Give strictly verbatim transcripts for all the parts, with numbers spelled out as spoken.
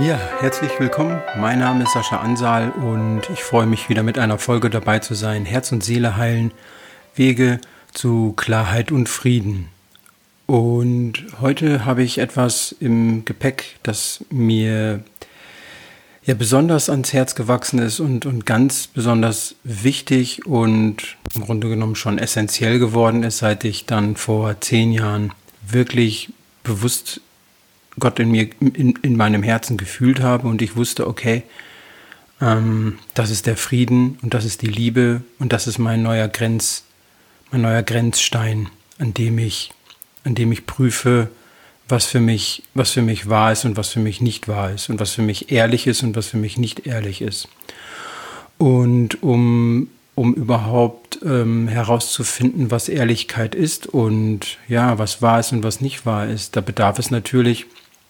Ja, herzlich willkommen. Mein Name ist Sascha Ansal und ich freue mich wieder mit einer Folge dabei zu sein. Herz und Seele heilen, Wege zu Klarheit und Frieden. Und heute habe ich etwas im Gepäck, das mir ja besonders ans Herz gewachsen ist und, und ganz besonders wichtig und im Grunde genommen schon essentiell geworden ist, seit ich dann vor zehn Jahren wirklich bewusst Gott in mir, in, in meinem Herzen gefühlt habe und ich wusste, okay, ähm, das ist der Frieden und das ist die Liebe und das ist mein neuer Grenz, mein neuer Grenzstein, an dem ich, an dem ich prüfe, was für mich, was für mich wahr ist und was für mich nicht wahr ist und was für mich ehrlich ist und was für mich nicht ehrlich ist. Und um um überhaupt ähm, herauszufinden, was Ehrlichkeit ist und ja, was wahr ist und was nicht wahr ist, da bedarf es natürlich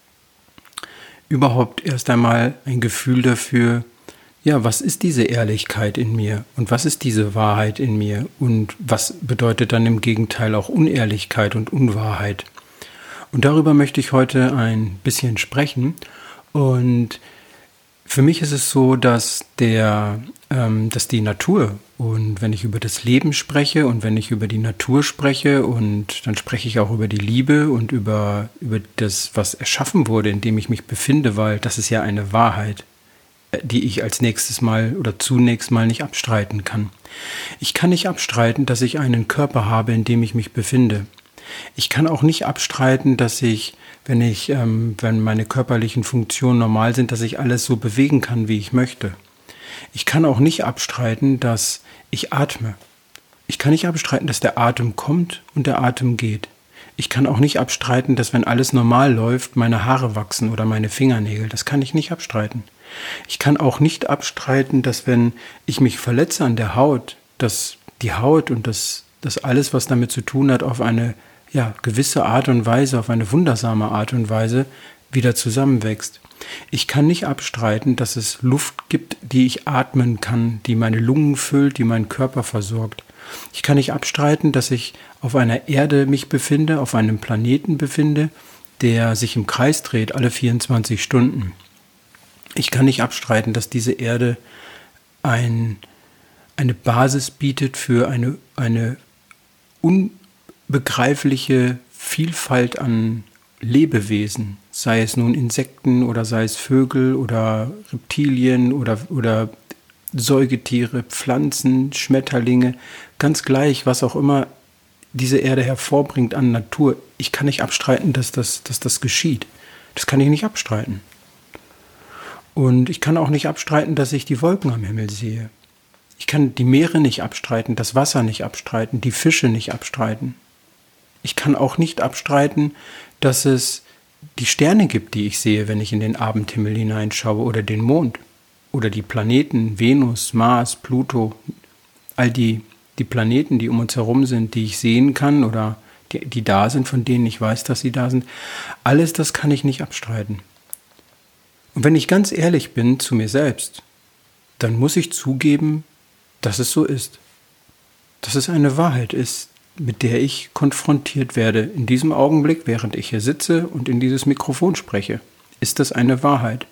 überhaupt erst einmal ein Gefühl dafür, ja, was ist diese Ehrlichkeit in mir und was ist diese Wahrheit in mir und was bedeutet dann im Gegenteil auch Unehrlichkeit und Unwahrheit. Und darüber möchte ich heute ein bisschen sprechen. Und für mich ist es so, dass der, ähm, dass die Natur und wenn ich über das Leben spreche und wenn ich über die Natur spreche und dann spreche ich auch über die Liebe und über, über das, was erschaffen wurde, in dem ich mich befinde, weil das ist ja eine Wahrheit, die ich als nächstes Mal oder zunächst mal nicht abstreiten kann. Ich kann nicht abstreiten, dass ich einen Körper habe, in dem ich mich befinde. Ich kann auch nicht abstreiten, dass ich, wenn ich, ähm, wenn meine körperlichen Funktionen normal sind, dass ich alles so bewegen kann, wie ich möchte. Ich kann auch nicht abstreiten, dass ich atme. Ich kann nicht abstreiten, dass der Atem kommt und der Atem geht. Ich kann auch nicht abstreiten, dass wenn alles normal läuft, meine Haare wachsen oder meine Fingernägel. Das kann ich nicht abstreiten. Ich kann auch nicht abstreiten, dass wenn ich mich verletze an der Haut, dass die Haut und das, das alles, was damit zu tun hat, auf eine ja, gewisse Art und Weise, auf eine wundersame Art und Weise wieder zusammenwächst. Ich kann nicht abstreiten, dass es Luft gibt, die ich atmen kann, die meine Lungen füllt, die meinen Körper versorgt. Ich kann nicht abstreiten, dass ich auf einer Erde mich befinde, auf einem Planeten befinde, der sich im Kreis dreht, alle vierundzwanzig Stunden. Ich kann nicht abstreiten, dass diese Erde ein, eine Basis bietet für eine, eine unbegreifliche Vielfalt an Lebewesen, sei es nun Insekten oder sei es Vögel oder Reptilien oder, oder Säugetiere, Pflanzen, Schmetterlinge, ganz gleich, was auch immer diese Erde hervorbringt an Natur. Ich kann nicht abstreiten, dass das, dass das geschieht. Das kann ich nicht abstreiten. Und ich kann auch nicht abstreiten, dass ich die Wolken am Himmel sehe. Ich kann die Meere nicht abstreiten, das Wasser nicht abstreiten, die Fische nicht abstreiten. Ich kann auch nicht abstreiten, dass es die Sterne gibt, die ich sehe, wenn ich in den Abendhimmel hineinschaue oder den Mond oder die Planeten, Venus, Mars, Pluto, all die, die Planeten, die um uns herum sind, die ich sehen kann oder die, die da sind, von denen ich weiß, dass sie da sind. Alles das kann ich nicht abstreiten. Und wenn ich ganz ehrlich bin zu mir selbst, dann muss ich zugeben, dass es so ist. Dass es eine Wahrheit ist, mit der ich konfrontiert werde in diesem Augenblick, während ich hier sitze und in dieses Mikrofon spreche. Ist das eine Wahrheit?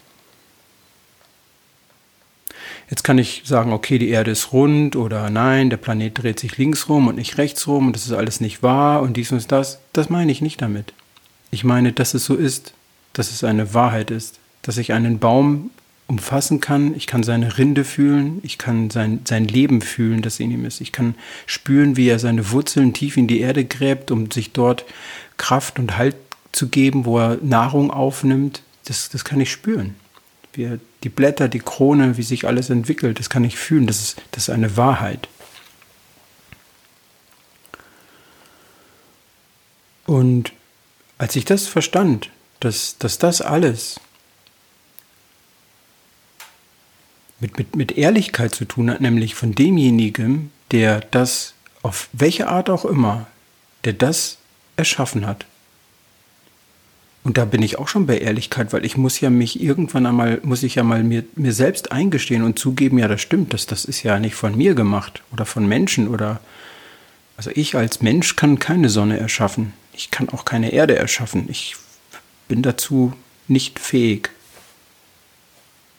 Jetzt kann ich sagen, okay, die Erde ist rund oder nein, der Planet dreht sich links rum und nicht rechts rum und das ist alles nicht wahr und dies und das. Das meine ich nicht damit. Ich meine, dass es so ist, dass es eine Wahrheit ist, dass ich einen Baum umfassen kann, ich kann seine Rinde fühlen, ich kann sein, sein Leben fühlen, das in ihm ist. Ich kann spüren, wie er seine Wurzeln tief in die Erde gräbt, um sich dort Kraft und Halt zu geben, wo er Nahrung aufnimmt. Das, das kann ich spüren. Wie er, die Blätter, die Krone, wie sich alles entwickelt, das kann ich fühlen. Das ist, das ist eine Wahrheit. Und als ich das verstand, dass, dass das alles Mit, mit, mit Ehrlichkeit zu tun hat, nämlich von demjenigen, der das, auf welche Art auch immer, der das erschaffen hat. Und da bin ich auch schon bei Ehrlichkeit, weil ich muss ja mich irgendwann einmal, muss ich ja mal mir, mir selbst eingestehen und zugeben, ja, das stimmt, das, das ist ja nicht von mir gemacht oder von Menschen oder, also ich als Mensch kann keine Sonne erschaffen. Ich kann auch keine Erde erschaffen. Ich bin dazu nicht fähig.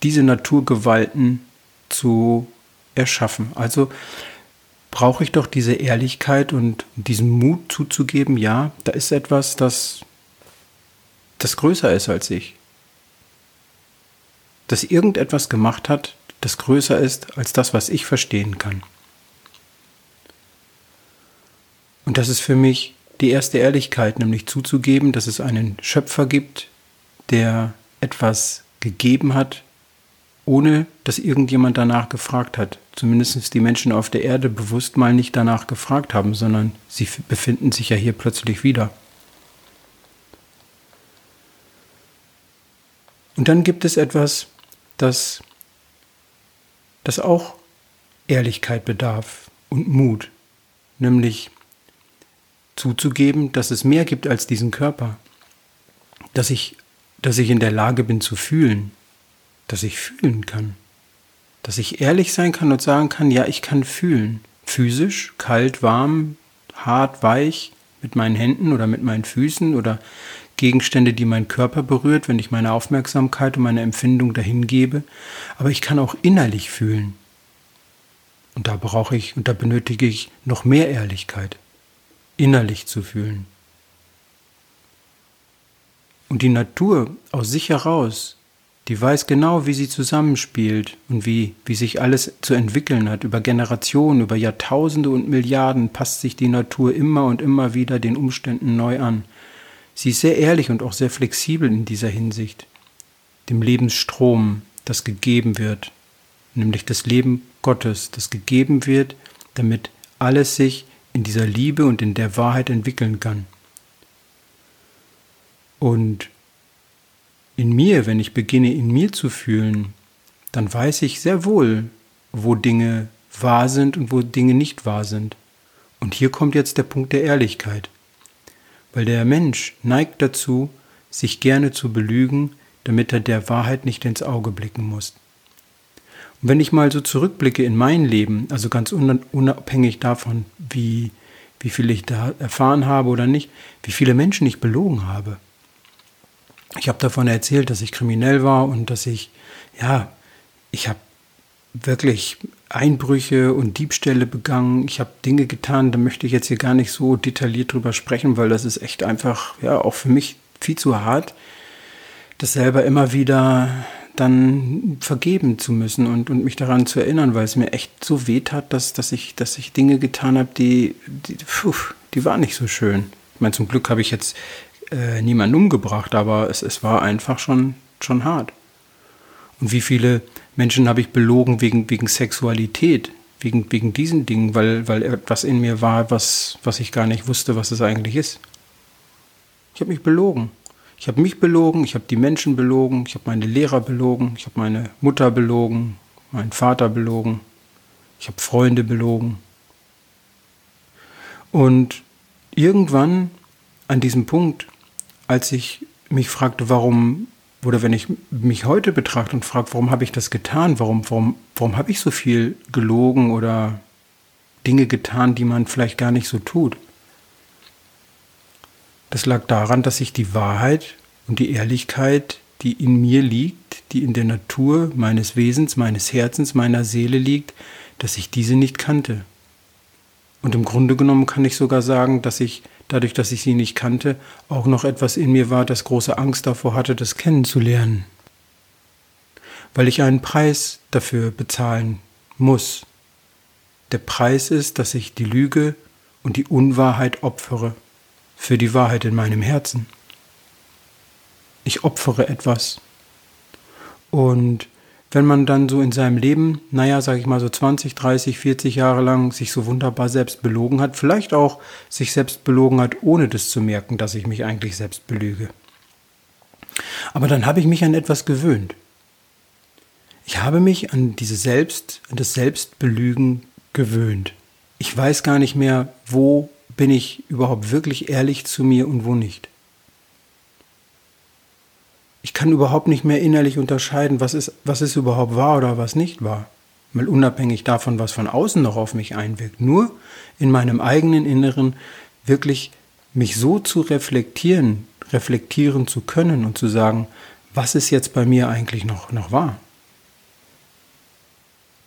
diese Naturgewalten zu erschaffen. Also brauche ich doch diese Ehrlichkeit und diesen Mut zuzugeben, ja, da ist etwas, das, das größer ist als ich. Dass irgendetwas gemacht hat, das größer ist als das, was ich verstehen kann. Und das ist für mich die erste Ehrlichkeit, nämlich zuzugeben, dass es einen Schöpfer gibt, der etwas gegeben hat, ohne dass irgendjemand danach gefragt hat. Zumindest die Menschen auf der Erde bewusst mal nicht danach gefragt haben, sondern sie befinden sich ja hier plötzlich wieder. Und dann gibt es etwas, das, das auch Ehrlichkeit bedarf und Mut, nämlich zuzugeben, dass es mehr gibt als diesen Körper, dass ich, dass ich in der Lage bin zu fühlen, dass ich fühlen kann, dass ich ehrlich sein kann und sagen kann, ja, ich kann fühlen, physisch, kalt, warm, hart, weich, mit meinen Händen oder mit meinen Füßen oder Gegenstände, die meinen Körper berührt, wenn ich meine Aufmerksamkeit und meine Empfindung dahin gebe, aber ich kann auch innerlich fühlen. Und da brauche ich und da benötige ich noch mehr Ehrlichkeit, innerlich zu fühlen. Und die Natur aus sich heraus, die weiß genau, wie sie zusammenspielt und wie, wie sich alles zu entwickeln hat. Über Generationen, über Jahrtausende und Milliarden passt sich die Natur immer und immer wieder den Umständen neu an. Sie ist sehr ehrlich und auch sehr flexibel in dieser Hinsicht. Dem Lebensstrom, das gegeben wird, nämlich das Leben Gottes, das gegeben wird, damit alles sich in dieser Liebe und in der Wahrheit entwickeln kann. Und in mir, wenn ich beginne, in mir zu fühlen, dann weiß ich sehr wohl, wo Dinge wahr sind und wo Dinge nicht wahr sind. Und hier kommt jetzt der Punkt der Ehrlichkeit. Weil der Mensch neigt dazu, sich gerne zu belügen, damit er der Wahrheit nicht ins Auge blicken muss. Und wenn ich mal so zurückblicke in mein Leben, also ganz unabhängig davon, wie, wie viel ich da erfahren habe oder nicht, wie viele Menschen ich belogen habe. Ich habe davon erzählt, dass ich kriminell war und dass ich, ja, ich habe wirklich Einbrüche und Diebstähle begangen. Ich habe Dinge getan, da möchte ich jetzt hier gar nicht so detailliert drüber sprechen, weil das ist echt einfach, ja, auch für mich viel zu hart, das selber immer wieder dann vergeben zu müssen und, und mich daran zu erinnern, weil es mir echt so weh tat, dass, dass, ich, dass ich Dinge getan habe, die, die, puh, die waren nicht so schön. Ich meine, zum Glück habe ich jetzt äh, niemanden umgebracht, aber es, es war einfach schon, schon hart. Und wie viele Menschen habe ich belogen wegen, wegen Sexualität, wegen, wegen diesen Dingen, weil, weil etwas in mir war, was, was ich gar nicht wusste, was es eigentlich ist. Ich habe mich belogen. Ich habe mich belogen, ich habe die Menschen belogen, ich habe meine Lehrer belogen, ich habe meine Mutter belogen, meinen Vater belogen, ich habe Freunde belogen. Und irgendwann an diesem Punkt, als ich mich fragte, warum, oder wenn ich mich heute betrachte und frage, warum habe ich das getan, warum, warum, warum habe ich so viel gelogen oder Dinge getan, die man vielleicht gar nicht so tut. Das lag daran, dass ich die Wahrheit und die Ehrlichkeit, die in mir liegt, die in der Natur meines Wesens, meines Herzens, meiner Seele liegt, dass ich diese nicht kannte. Und im Grunde genommen kann ich sogar sagen, dass ich, dadurch, dass ich sie nicht kannte, auch noch etwas in mir war, das große Angst davor hatte, das kennenzulernen. Weil ich einen Preis dafür bezahlen muss. Der Preis ist, dass ich die Lüge und die Unwahrheit opfere für die Wahrheit in meinem Herzen. Ich opfere etwas. Und wenn man dann so in seinem Leben, naja, sage ich mal so zwanzig, dreißig, vierzig Jahre lang sich so wunderbar selbst belogen hat, vielleicht auch sich selbst belogen hat, ohne das zu merken, dass ich mich eigentlich selbst belüge. Aber dann habe ich mich an etwas gewöhnt. Ich habe mich an diese Selbst, an das Selbstbelügen gewöhnt. Ich weiß gar nicht mehr, wo bin ich überhaupt wirklich ehrlich zu mir und wo nicht. Ich kann überhaupt nicht mehr innerlich unterscheiden, was ist, was ist überhaupt wahr oder was nicht wahr. Mal unabhängig davon, was von außen noch auf mich einwirkt. Nur in meinem eigenen Inneren wirklich mich so zu reflektieren, reflektieren zu können und zu sagen, was ist jetzt bei mir eigentlich noch, noch wahr?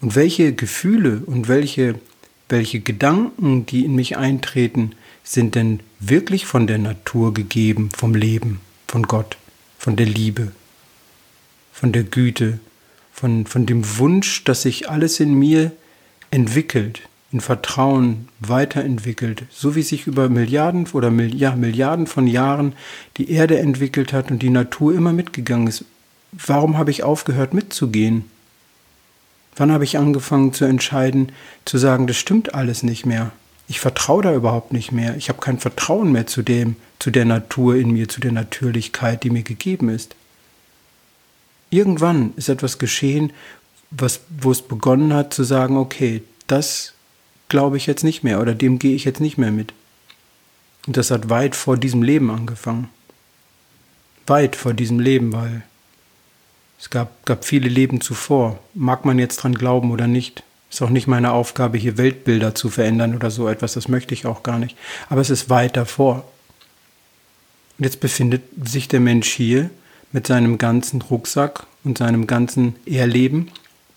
Und welche Gefühle und welche, welche Gedanken, die in mich eintreten, sind denn wirklich von der Natur gegeben, vom Leben, von Gott, von der Liebe, von der Güte, von, von dem Wunsch, dass sich alles in mir entwickelt, in Vertrauen weiterentwickelt, so wie sich über Milliarden oder ja, Milliarden von Jahren die Erde entwickelt hat und die Natur immer mitgegangen ist. Warum habe ich aufgehört mitzugehen? Wann habe ich angefangen zu entscheiden, zu sagen, das stimmt alles nicht mehr? Ich vertraue da überhaupt nicht mehr. Ich habe kein Vertrauen mehr zu dem, zu der Natur in mir, zu der Natürlichkeit, die mir gegeben ist. Irgendwann ist etwas geschehen, was, wo es begonnen hat zu sagen, okay, das glaube ich jetzt nicht mehr oder dem gehe ich jetzt nicht mehr mit. Und das hat weit vor diesem Leben angefangen. Weit vor diesem Leben, weil es gab, gab viele Leben zuvor. Mag man jetzt dran glauben oder nicht. Ist auch nicht meine Aufgabe, hier Weltbilder zu verändern oder so etwas. Das möchte ich auch gar nicht. Aber es ist weit davor. Und jetzt befindet sich der Mensch hier mit seinem ganzen Rucksack und seinem ganzen Erleben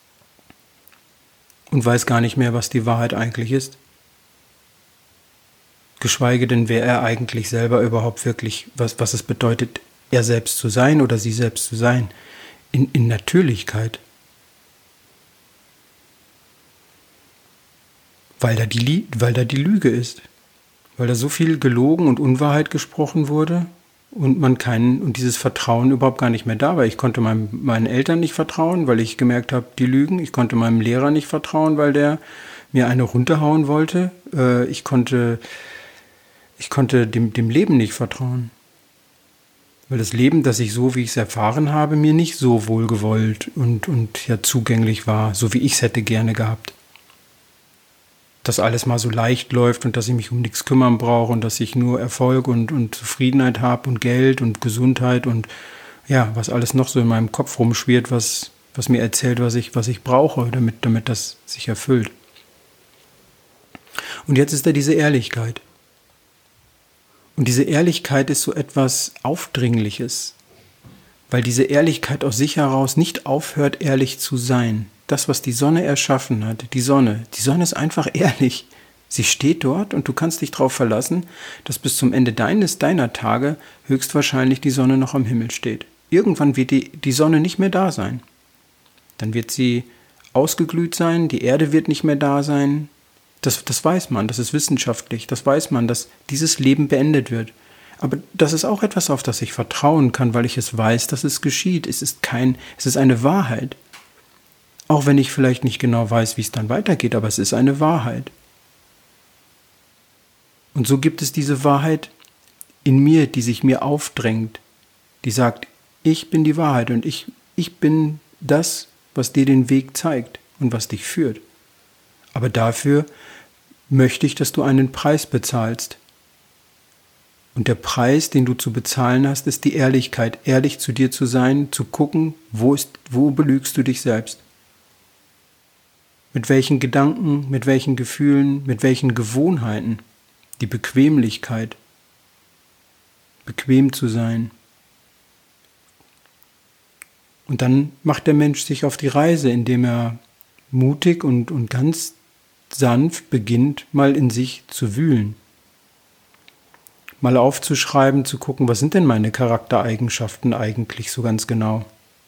und weiß gar nicht mehr, was die Wahrheit eigentlich ist. Geschweige denn, wer er eigentlich selber überhaupt wirklich, was, was es bedeutet, er selbst zu sein oder sie selbst zu sein. In, in Natürlichkeit. Weil da, die, weil da die Lüge ist. Weil da so viel gelogen und Unwahrheit gesprochen wurde und man keinen, und dieses Vertrauen überhaupt gar nicht mehr da war. Ich konnte meinem, meinen Eltern nicht vertrauen, weil ich gemerkt habe, die lügen. Ich konnte meinem Lehrer nicht vertrauen, weil der mir eine runterhauen wollte. Äh, ich konnte, ich konnte dem, dem Leben nicht vertrauen. Weil das Leben, das ich so, wie ich es erfahren habe, mir nicht so wohlgewollt und, und ja zugänglich war, so wie ich es hätte gerne gehabt. Dass alles mal so leicht läuft und dass ich mich um nichts kümmern brauche und dass ich nur Erfolg und, und Zufriedenheit habe und Geld und Gesundheit und ja, was alles noch so in meinem Kopf rumschwirrt, was, was mir erzählt, was ich, was ich brauche, damit, damit das sich erfüllt. Und jetzt ist da diese Ehrlichkeit. Und diese Ehrlichkeit ist so etwas Aufdringliches, weil diese Ehrlichkeit aus sich heraus nicht aufhört, ehrlich zu sein. Das, was die Sonne erschaffen hat, die Sonne, die Sonne ist einfach ehrlich. Sie steht dort und du kannst dich darauf verlassen, dass bis zum Ende deines, deiner Tage höchstwahrscheinlich die Sonne noch am Himmel steht. Irgendwann wird die, die Sonne nicht mehr da sein. Dann wird sie ausgeglüht sein, die Erde wird nicht mehr da sein. Das, das weiß man, das ist wissenschaftlich, das weiß man, dass dieses Leben beendet wird. Aber das ist auch etwas, auf das ich vertrauen kann, weil ich es weiß, dass es geschieht. Es ist kein, es ist eine Wahrheit. Auch wenn ich vielleicht nicht genau weiß, wie es dann weitergeht, aber es ist eine Wahrheit. Und so gibt es diese Wahrheit in mir, die sich mir aufdrängt, die sagt, ich bin die Wahrheit und ich, ich bin das, was dir den Weg zeigt und was dich führt. Aber dafür möchte ich, dass du einen Preis bezahlst. Und der Preis, den du zu bezahlen hast, ist die Ehrlichkeit, ehrlich zu dir zu sein, zu gucken, wo ist, wo belügst du dich selbst. Mit welchen Gedanken, mit welchen Gefühlen, mit welchen Gewohnheiten, die Bequemlichkeit, bequem zu sein. Und dann macht der Mensch sich auf die Reise, indem er mutig und, und ganz sanft beginnt, mal in sich zu wühlen. Mal aufzuschreiben, zu gucken, was sind denn meine Charaktereigenschaften eigentlich so ganz genau?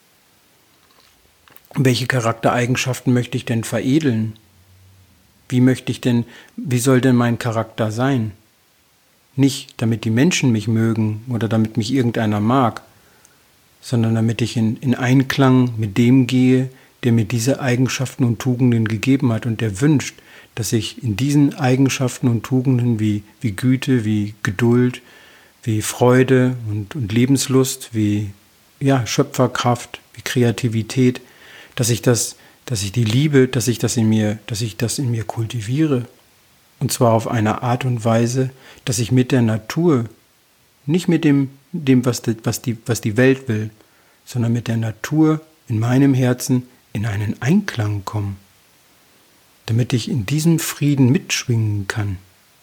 Welche Charaktereigenschaften möchte ich denn veredeln? Wie möchte ich denn, wie soll denn mein Charakter sein? Nicht, damit die Menschen mich mögen oder damit mich irgendeiner mag, sondern damit ich in, in Einklang mit dem gehe, der mir diese Eigenschaften und Tugenden gegeben hat und der wünscht, dass ich in diesen Eigenschaften und Tugenden wie, wie Güte, wie Geduld, wie Freude und, und Lebenslust, wie ja, Schöpferkraft, wie Kreativität, dass ich das, dass ich die Liebe, dass ich das in mir, dass ich das in mir kultiviere. Und zwar auf eine Art und Weise, dass ich mit der Natur, nicht mit dem, dem was, die, was, die, was die Welt will, sondern mit der Natur in meinem Herzen in einen Einklang komme, damit ich in diesem Frieden mitschwingen kann,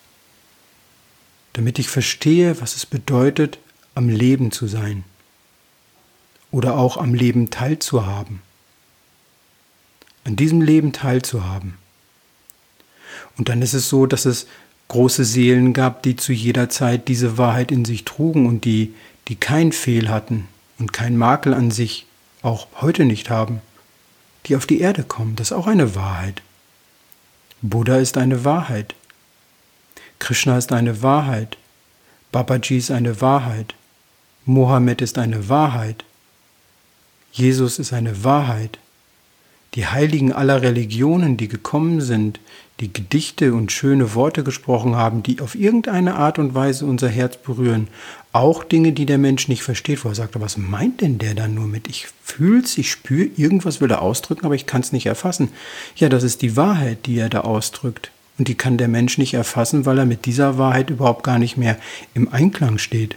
damit ich verstehe, was es bedeutet, am Leben zu sein oder auch am Leben teilzuhaben. an diesem Leben teilzuhaben. Und dann ist es so, dass es große Seelen gab, die zu jeder Zeit diese Wahrheit in sich trugen und die, die kein Fehl hatten und keinen Makel an sich auch heute nicht haben, die auf die Erde kommen. Das ist auch eine Wahrheit. Buddha ist eine Wahrheit. Krishna ist eine Wahrheit. Babaji ist eine Wahrheit. Mohammed ist eine Wahrheit. Jesus ist eine Wahrheit. Die Heiligen aller Religionen, die gekommen sind, die Gedichte und schöne Worte gesprochen haben, die auf irgendeine Art und Weise unser Herz berühren, auch Dinge, die der Mensch nicht versteht, wo er sagt, was meint denn der da nur mit? Ich fühl's, ich spüre, irgendwas will er ausdrücken, aber ich kann es nicht erfassen. Ja, das ist die Wahrheit, die er da ausdrückt. Und die kann der Mensch nicht erfassen, weil er mit dieser Wahrheit überhaupt gar nicht mehr im Einklang steht.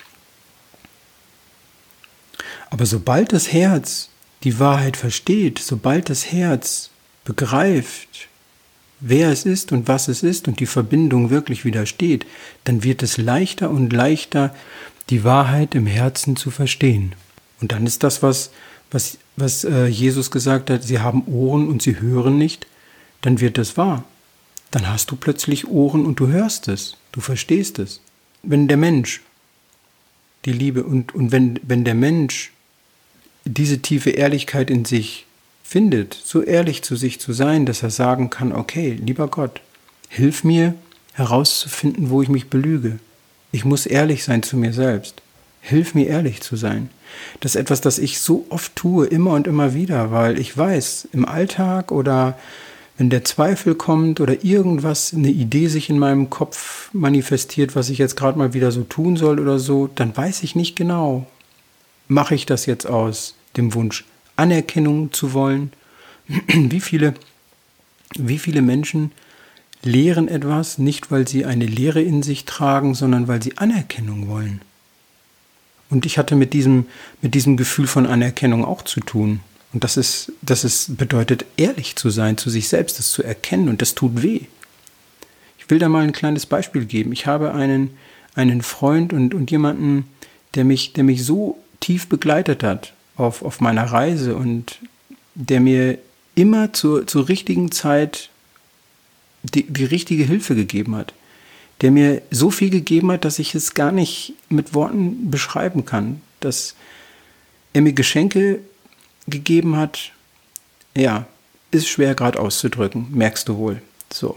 Aber sobald das Herz die Wahrheit versteht, sobald das Herz begreift, wer es ist und was es ist und die Verbindung wirklich widersteht, dann wird es leichter und leichter, die Wahrheit im Herzen zu verstehen. Und dann ist das, was, was, was äh, Jesus gesagt hat, sie haben Ohren und sie hören nicht, dann wird es wahr. Dann hast du plötzlich Ohren und du hörst es, du verstehst es. Wenn der Mensch die Liebe und, und wenn, wenn der Mensch diese tiefe Ehrlichkeit in sich findet, so ehrlich zu sich zu sein, dass er sagen kann, okay, lieber Gott, hilf mir herauszufinden, wo ich mich belüge. Ich muss ehrlich sein zu mir selbst. Hilf mir ehrlich zu sein. Das ist etwas, das ich so oft tue, immer und immer wieder, weil ich weiß, im Alltag oder wenn der Zweifel kommt oder irgendwas, eine Idee sich in meinem Kopf manifestiert, was ich jetzt gerade mal wieder so tun soll oder so, dann weiß ich nicht genau, mache ich das jetzt aus dem Wunsch, Anerkennung zu wollen? Wie viele, wie viele Menschen lehren etwas, nicht weil sie eine Lehre in sich tragen, sondern weil sie Anerkennung wollen? Und ich hatte mit diesem, mit diesem Gefühl von Anerkennung auch zu tun. Und das ist, das ist, bedeutet, ehrlich zu sein, zu sich selbst, das zu erkennen, und das tut weh. Ich will da mal ein kleines Beispiel geben. Ich habe einen, einen Freund und, und jemanden, der mich, der mich so tief begleitet hat auf, auf meiner Reise und der mir immer zur, zur richtigen Zeit die, die richtige Hilfe gegeben hat. Der mir so viel gegeben hat, dass ich es gar nicht mit Worten beschreiben kann. Dass er mir Geschenke gegeben hat, ja, ist schwer gerade auszudrücken, merkst du wohl. So.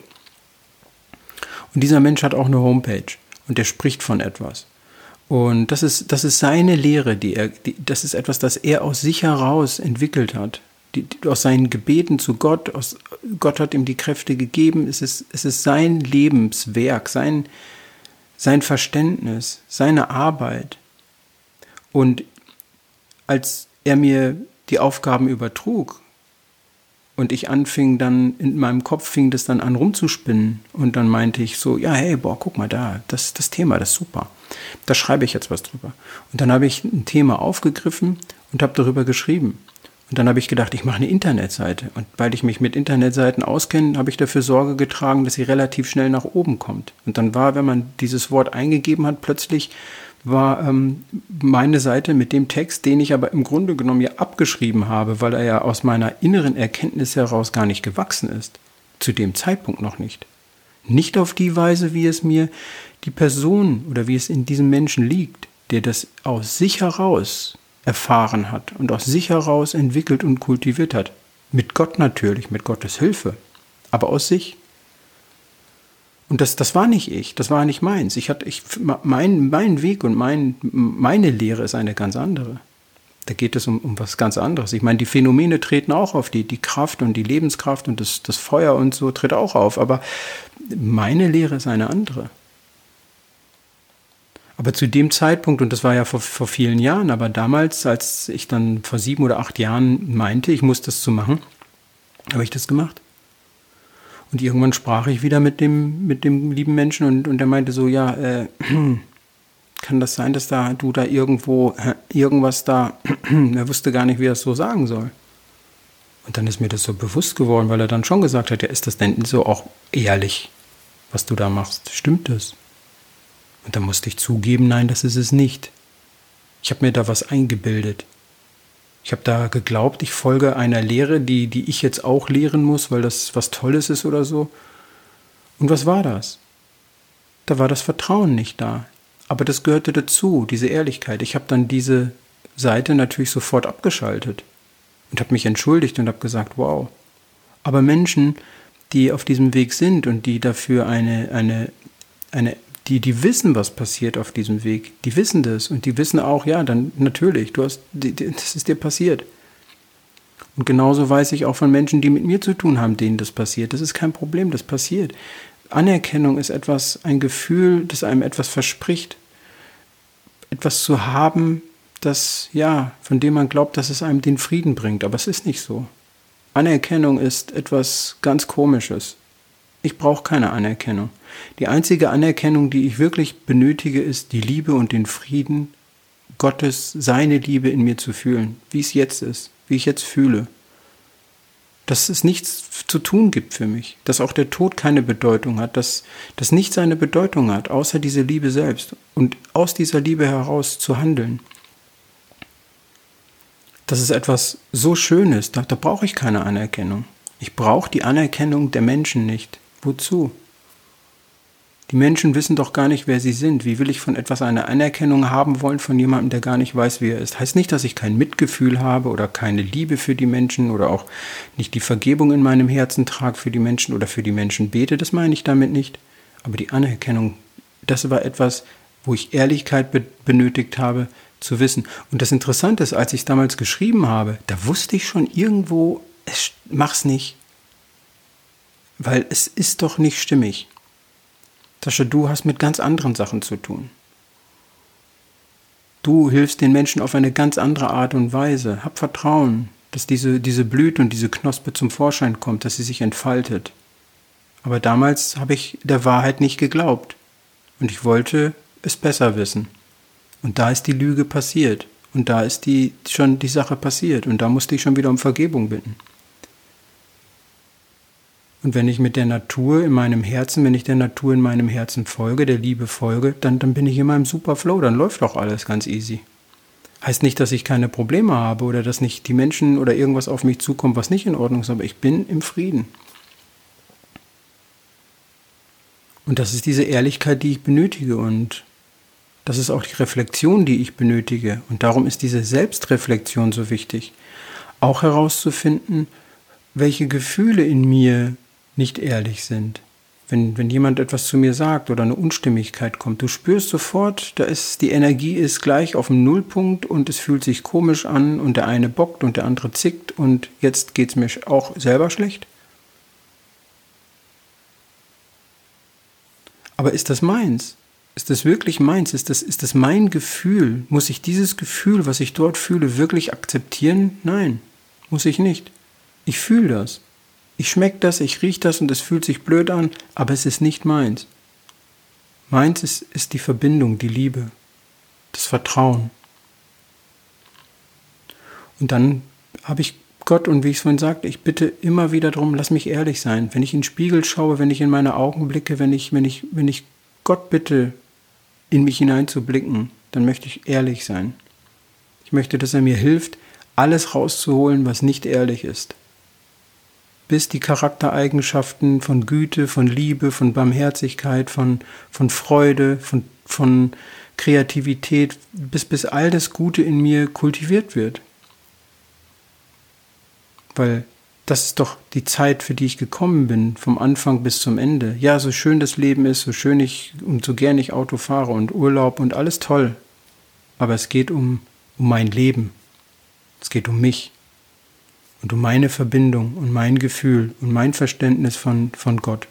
Und dieser Mensch hat auch eine Homepage und der spricht von etwas. Und das ist, das ist seine Lehre, die er, die, das ist etwas, das er aus sich heraus entwickelt hat. Die, die, aus seinen Gebeten zu Gott, aus, Gott hat ihm die Kräfte gegeben, es ist, es ist sein Lebenswerk, sein, sein Verständnis, seine Arbeit. Und als er mir die Aufgaben übertrug und ich anfing dann, in meinem Kopf fing das dann an rumzuspinnen und dann meinte ich so, ja hey, boah, guck mal da, das, das Thema, das ist super, da schreibe ich jetzt was drüber. Und dann habe ich ein Thema aufgegriffen und habe darüber geschrieben. Und dann habe ich gedacht, ich mache eine Internetseite. Und weil ich mich mit Internetseiten auskenne, habe ich dafür Sorge getragen, dass sie relativ schnell nach oben kommt. Und dann war, wenn man dieses Wort eingegeben hat, plötzlich war ähm, meine Seite mit dem Text, den ich aber im Grunde genommen ja abgeschrieben habe, weil er ja aus meiner inneren Erkenntnis heraus gar nicht gewachsen ist. Zu dem Zeitpunkt noch nicht. Nicht auf die Weise, wie es mir die Person oder wie es in diesem Menschen liegt, der das aus sich heraus erfahren hat und aus sich heraus entwickelt und kultiviert hat. Mit Gott natürlich, mit Gottes Hilfe, aber aus sich. Und das, das war nicht ich, das war nicht meins. Ich hatte, ich, mein, mein Weg und mein, meine Lehre ist eine ganz andere. Da geht es um, um was ganz anderes. Ich meine, die Phänomene treten auch auf, die, die Kraft und die Lebenskraft und das, das Feuer und so tritt auch auf, aber meine Lehre ist eine andere. Aber zu dem Zeitpunkt, und das war ja vor, vor vielen Jahren, aber damals, als ich dann vor sieben oder acht Jahren meinte, ich muss das zu machen, habe ich das gemacht. Und irgendwann sprach ich wieder mit dem, mit dem lieben Menschen und, und er meinte so, ja, äh, kann das sein, dass da du da irgendwo, äh, irgendwas da, er wusste gar nicht, wie er es so sagen soll. Und dann ist mir das so bewusst geworden, weil er dann schon gesagt hat, ja, ist das denn so auch ehrlich, was du da machst? Stimmt das? Und dann musste ich zugeben, nein, das ist es nicht. Ich habe mir da was eingebildet. Ich habe da geglaubt, ich folge einer Lehre, die, die ich jetzt auch lehren muss, weil das was Tolles ist oder so. Und was war das? Da war das Vertrauen nicht da. Aber das gehörte dazu, diese Ehrlichkeit. Ich habe dann diese Seite natürlich sofort abgeschaltet und habe mich entschuldigt und habe gesagt, wow. Aber Menschen, die auf diesem Weg sind und die dafür eine, eine, eine, die, die wissen, was passiert auf diesem Weg, die wissen das und die wissen auch, ja, dann natürlich, du hast, das ist dir passiert. Und genauso weiß ich auch von Menschen, die mit mir zu tun haben, denen das passiert. Das ist kein Problem, das passiert. Anerkennung ist etwas, ein Gefühl, das einem etwas verspricht, etwas zu haben, das, ja, von dem man glaubt, dass es einem den Frieden bringt, aber es ist nicht so. Anerkennung ist etwas ganz Komisches. Ich brauche keine Anerkennung. Die einzige Anerkennung, die ich wirklich benötige, ist die Liebe und den Frieden Gottes, seine Liebe in mir zu fühlen, wie es jetzt ist, wie ich jetzt fühle. Dass es nichts zu tun gibt für mich, dass auch der Tod keine Bedeutung hat, dass das nichts eine Bedeutung hat, außer diese Liebe selbst und aus dieser Liebe heraus zu handeln. Das ist etwas so Schönes, da, da brauche ich keine Anerkennung. Ich brauche die Anerkennung der Menschen nicht. Wozu? Die Menschen wissen doch gar nicht, wer sie sind. Wie will ich von etwas eine Anerkennung haben wollen von jemandem, der gar nicht weiß, wer er ist? Heißt nicht, dass ich kein Mitgefühl habe oder keine Liebe für die Menschen oder auch nicht die Vergebung in meinem Herzen trage für die Menschen oder für die Menschen bete. Das meine ich damit nicht. Aber die Anerkennung, das war etwas, wo ich Ehrlichkeit be- benötigt habe, zu wissen. Und das Interessante ist, als ich es damals geschrieben habe, da wusste ich schon irgendwo, es, mach's nicht. Weil es ist doch nicht stimmig. Sascha, du hast mit ganz anderen Sachen zu tun. Du hilfst den Menschen auf eine ganz andere Art und Weise. Hab Vertrauen, dass diese, diese Blüte und diese Knospe zum Vorschein kommt, dass sie sich entfaltet. Aber damals habe ich der Wahrheit nicht geglaubt. Und ich wollte es besser wissen. Und da ist die Lüge passiert. Und da ist die, schon die Sache passiert. Und da musste ich schon wieder um Vergebung bitten. Und wenn ich mit der Natur in meinem Herzen, wenn ich der Natur in meinem Herzen folge, der Liebe folge, dann, dann bin ich in meinem super Flow, dann läuft doch alles ganz easy. Heißt nicht, dass ich keine Probleme habe oder dass nicht die Menschen oder irgendwas auf mich zukommt, was nicht in Ordnung ist, aber ich bin im Frieden. Und das ist diese Ehrlichkeit, die ich benötige und das ist auch die Reflexion, die ich benötige. Und darum ist diese Selbstreflexion so wichtig. Auch herauszufinden, welche Gefühle in mir nicht ehrlich sind. Wenn, wenn jemand etwas zu mir sagt oder eine Unstimmigkeit kommt, du spürst sofort, da ist, die Energie ist gleich auf dem Nullpunkt und es fühlt sich komisch an und der eine bockt und der andere zickt und jetzt geht es mir auch selber schlecht. Aber ist das meins? Ist das wirklich meins? Ist das, ist das mein Gefühl? Muss ich dieses Gefühl, was ich dort fühle, wirklich akzeptieren? Nein, muss ich nicht. Ich fühle das. Ich schmecke das, ich rieche das und es fühlt sich blöd an, aber es ist nicht meins. Meins ist, ist die Verbindung, die Liebe, das Vertrauen. Und dann habe ich Gott, und wie ich es vorhin sagte, ich bitte immer wieder darum, lass mich ehrlich sein. Wenn ich in den Spiegel schaue, wenn ich in meine Augen blicke, wenn ich, wenn ich, wenn ich Gott bitte, in mich hineinzublicken, dann möchte ich ehrlich sein. Ich möchte, dass er mir hilft, alles rauszuholen, was nicht ehrlich ist. Bis die Charaktereigenschaften von Güte, von Liebe, von Barmherzigkeit, von, von Freude, von, von Kreativität, bis, bis all das Gute in mir kultiviert wird. Weil das ist doch die Zeit, für die ich gekommen bin, vom Anfang bis zum Ende. Ja, so schön das Leben ist, so schön ich und so gern ich Auto fahre und Urlaub und alles toll. Aber es geht um, um mein Leben. Es geht um mich und um meine Verbindung und mein Gefühl und mein Verständnis von, von Gott.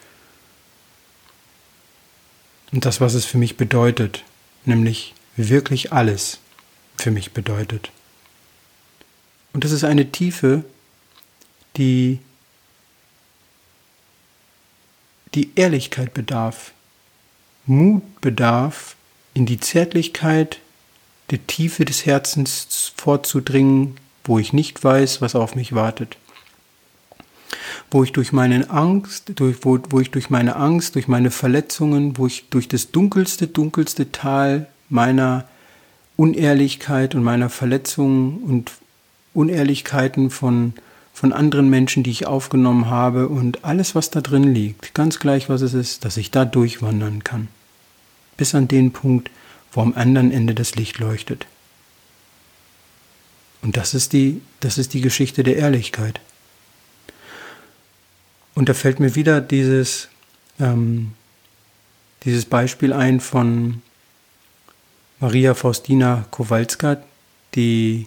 Und das, was es für mich bedeutet, nämlich wirklich alles für mich bedeutet. Und das ist eine Tiefe, die die Ehrlichkeit bedarf, Mut bedarf, in die Zärtlichkeit der Tiefe des Herzens vorzudringen, wo ich nicht weiß, was auf mich wartet. Wo ich durch meine Angst, durch, wo, wo ich durch meine Angst, durch meine Verletzungen, wo ich durch das dunkelste, dunkelste Tal meiner Unehrlichkeit und meiner Verletzungen und Unehrlichkeiten von, von anderen Menschen, die ich aufgenommen habe und alles, was da drin liegt, ganz gleich, was es ist, dass ich da durchwandern kann. Bis an den Punkt, wo am anderen Ende das Licht leuchtet. Und das ist die, das ist die Geschichte der Ehrlichkeit. Und da fällt mir wieder dieses, ähm, dieses Beispiel ein von Maria Faustina Kowalska, die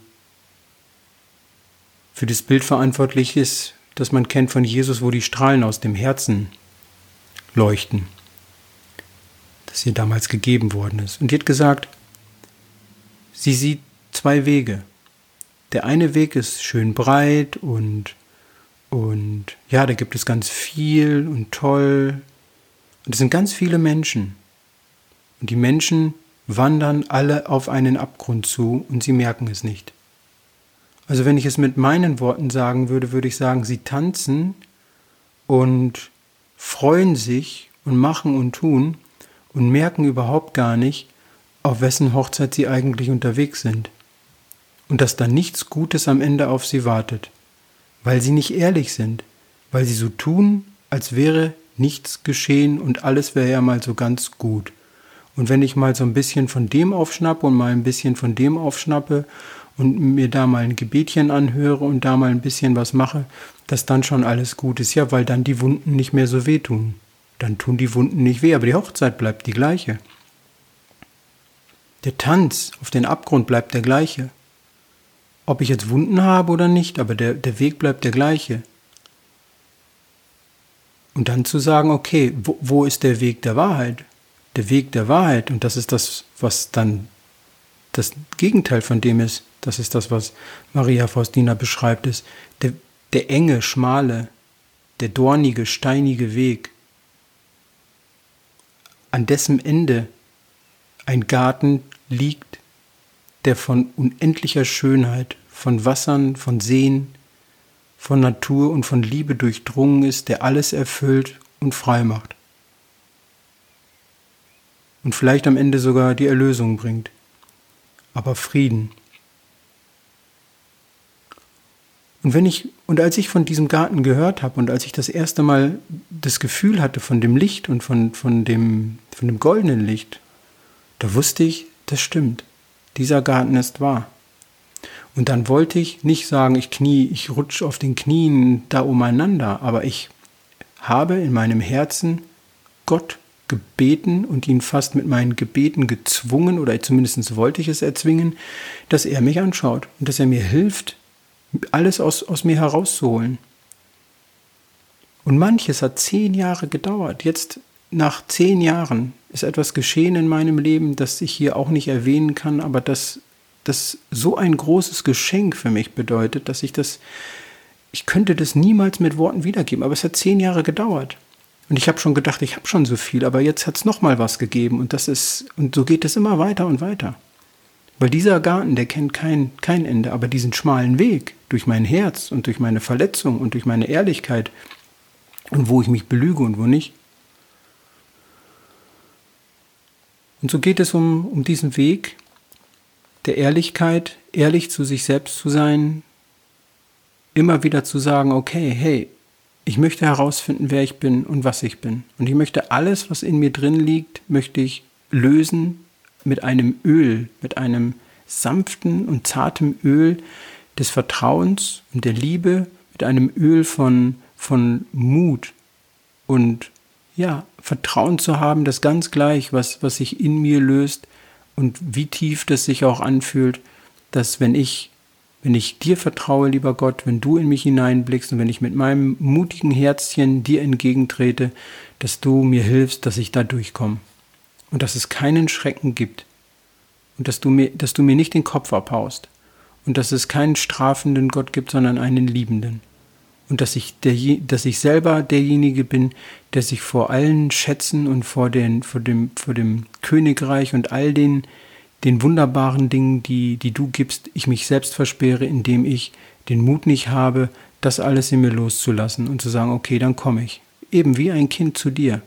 für das Bild verantwortlich ist, das man kennt von Jesus, wo die Strahlen aus dem Herzen leuchten, das ihr damals gegeben worden ist. Und die hat gesagt, sie sieht zwei Wege. Der eine Weg ist schön breit und, und ja, da gibt es ganz viel und toll. Und es sind ganz viele Menschen. Und die Menschen wandern alle auf einen Abgrund zu und sie merken es nicht. Also wenn ich es mit meinen Worten sagen würde, würde ich sagen, sie tanzen und freuen sich und machen und tun und merken überhaupt gar nicht, auf wessen Hochzeit sie eigentlich unterwegs sind. Und dass da nichts Gutes am Ende auf sie wartet, weil sie nicht ehrlich sind, weil sie so tun, als wäre nichts geschehen und alles wäre ja mal so ganz gut. Und wenn ich mal so ein bisschen von dem aufschnappe und mal ein bisschen von dem aufschnappe und mir da mal ein Gebetchen anhöre und da mal ein bisschen was mache, dass dann schon alles gut ist. Ja, weil dann die Wunden nicht mehr so wehtun. Dann tun die Wunden nicht weh, aber die Hochzeit bleibt die gleiche. Der Tanz auf den Abgrund bleibt der gleiche. Ob ich jetzt Wunden habe oder nicht, aber der, der Weg bleibt der gleiche. Und dann zu sagen, okay, wo, wo ist der Weg der Wahrheit? Der Weg der Wahrheit, und das ist das, was dann das Gegenteil von dem ist, das ist das, was Maria Faustina beschreibt, ist der, der enge, schmale, der dornige, steinige Weg, an dessen Ende ein Garten liegt, der von unendlicher Schönheit, von Wassern, von Seen, von Natur und von Liebe durchdrungen ist, der alles erfüllt und frei macht. Und vielleicht am Ende sogar die Erlösung bringt. Aber Frieden. Und wenn ich, und als ich von diesem Garten gehört habe und als ich das erste Mal das Gefühl hatte von dem Licht und von, von, dem, von dem goldenen Licht, da wusste ich, das stimmt. Dieser Garten ist wahr. Und dann wollte ich nicht sagen, ich knie, ich rutsche auf den Knien da umeinander, aber ich habe in meinem Herzen Gott gebeten und ihn fast mit meinen Gebeten gezwungen, oder zumindest wollte ich es erzwingen, dass er mich anschaut und dass er mir hilft, alles aus, aus mir herauszuholen. Und manches hat zehn Jahre gedauert. Jetzt, nach zehn Jahren, ist etwas geschehen in meinem Leben, das ich hier auch nicht erwähnen kann, aber das, das so ein großes Geschenk für mich bedeutet, dass ich das, ich könnte das niemals mit Worten wiedergeben, aber es hat zehn Jahre gedauert. Und ich habe schon gedacht, ich habe schon so viel, aber jetzt hat es nochmal was gegeben und das ist, und so geht es immer weiter und weiter. Weil dieser Garten, der kennt kein, kein Ende, aber diesen schmalen Weg durch mein Herz und durch meine Verletzung und durch meine Ehrlichkeit und wo ich mich belüge und wo nicht. Und so geht es um, um diesen Weg der Ehrlichkeit, ehrlich zu sich selbst zu sein, immer wieder zu sagen, okay, hey, ich möchte herausfinden, wer ich bin und was ich bin. Und ich möchte alles, was in mir drin liegt, möchte ich lösen mit einem Öl, mit einem sanften und zarten Öl des Vertrauens und der Liebe, mit einem Öl von, von Mut und ja, Vertrauen zu haben, das ganz gleich, was, was sich in mir löst und wie tief das sich auch anfühlt, dass wenn ich Wenn ich dir vertraue, lieber Gott, wenn du in mich hineinblickst und wenn ich mit meinem mutigen Herzchen dir entgegentrete, dass du mir hilfst, dass ich da durchkomme. Und dass es keinen Schrecken gibt. Und dass du mir, dass du mir nicht den Kopf abhaust. Und dass es keinen strafenden Gott gibt, sondern einen liebenden. Und dass ich, der, dass ich selber derjenige bin, der sich vor allen Schätzen und vor, den, vor, dem, vor dem Königreich und all den den wunderbaren Dingen, die, die du gibst, ich mich selbst versperre, indem ich den Mut nicht habe, das alles in mir loszulassen und zu sagen, okay, dann komme ich. Eben wie ein Kind zu dir.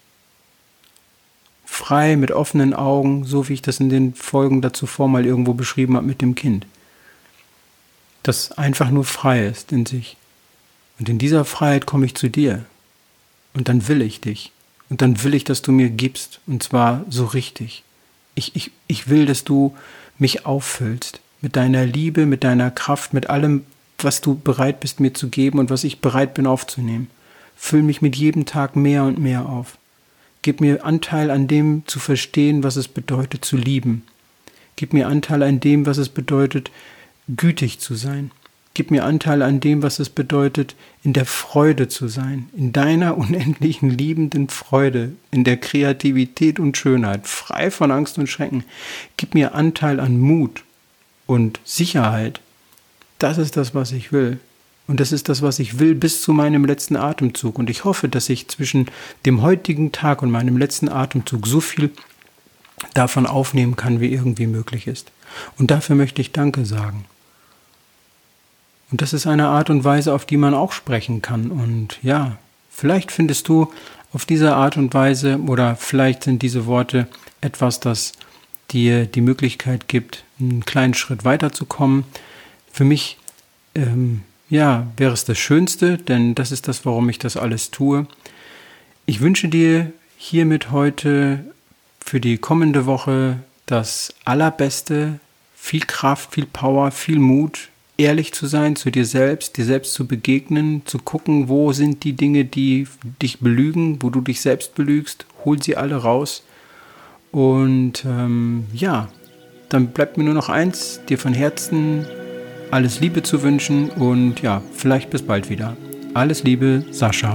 Frei, mit offenen Augen, so wie ich das in den Folgen dazu vor mal irgendwo beschrieben habe mit dem Kind. das einfach nur frei ist in sich. Und in dieser Freiheit komme ich zu dir. Und dann will ich dich. Und dann will ich, dass du mir gibst. Und zwar so richtig. Ich, ich, ich will, dass du mich auffüllst. Mit deiner Liebe, mit deiner Kraft, mit allem, was du bereit bist mir zu geben und was ich bereit bin aufzunehmen. Füll mich mit jedem Tag mehr und mehr auf. Gib mir Anteil an dem zu verstehen, was es bedeutet zu lieben. Gib mir Anteil an dem, was es bedeutet, gütig zu sein. Gib mir Anteil an dem, was es bedeutet, in der Freude zu sein, in deiner unendlichen liebenden Freude, in der Kreativität und Schönheit, frei von Angst und Schrecken. Gib mir Anteil an Mut und Sicherheit. Das ist das, was ich will. Und das ist das, was ich will bis zu meinem letzten Atemzug. Und ich hoffe, dass ich zwischen dem heutigen Tag und meinem letzten Atemzug so viel davon aufnehmen kann, wie irgendwie möglich ist. Und dafür möchte ich Danke sagen. Und das ist eine Art und Weise, auf die man auch sprechen kann. Und ja, vielleicht findest du auf diese Art und Weise oder vielleicht sind diese Worte etwas, das dir die Möglichkeit gibt, einen kleinen Schritt weiterzukommen. Für mich ähm, ja, wäre es das Schönste, denn das ist das, warum ich das alles tue. Ich wünsche dir hiermit heute für die kommende Woche das Allerbeste, viel Kraft, viel Power, viel Mut, ehrlich zu sein zu dir selbst, dir selbst zu begegnen, zu gucken, wo sind die Dinge, die dich belügen, wo du dich selbst belügst, hol sie alle raus. Und ähm, ja, dann bleibt mir nur noch eins, dir von Herzen alles Liebe zu wünschen und ja, vielleicht bis bald wieder. Alles Liebe, Sascha.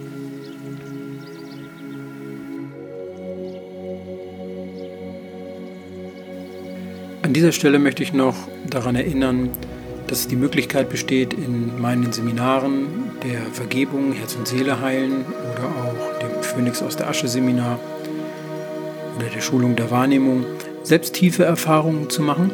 An dieser Stelle möchte ich noch daran erinnern, dass die Möglichkeit besteht, in meinen Seminaren der Vergebung, Herz und Seele heilen oder auch dem Phönix aus der Asche Seminar oder der Schulung der Wahrnehmung, selbst tiefe Erfahrungen zu machen.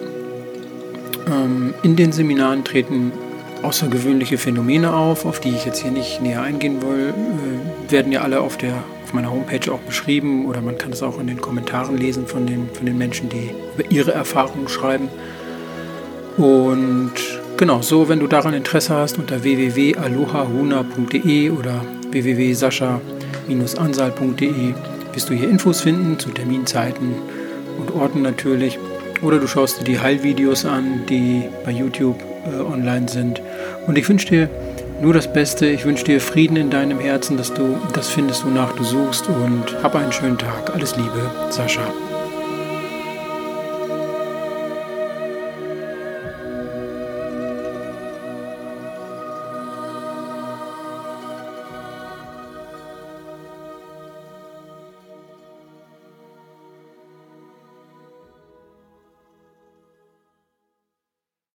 In den Seminaren treten außergewöhnliche Phänomene auf, auf die ich jetzt hier nicht näher eingehen will, werden ja alle auf, der, auf meiner Homepage auch beschrieben oder man kann es auch in den Kommentaren lesen von den, von den Menschen, die über ihre Erfahrungen schreiben. Und genau, so, wenn du daran Interesse hast, unter w w w punkt alohahuna punkt de oder w w w punkt sascha Bindestrich ansal punkt de wirst du hier Infos finden zu Terminzeiten und Orten natürlich. Oder du schaust dir die Heilvideos an, die bei YouTube äh, online sind. Und ich wünsche dir nur das Beste. Ich wünsche dir Frieden in deinem Herzen, dass du das findest, wonach du suchst. Und hab einen schönen Tag. Alles Liebe, Sascha.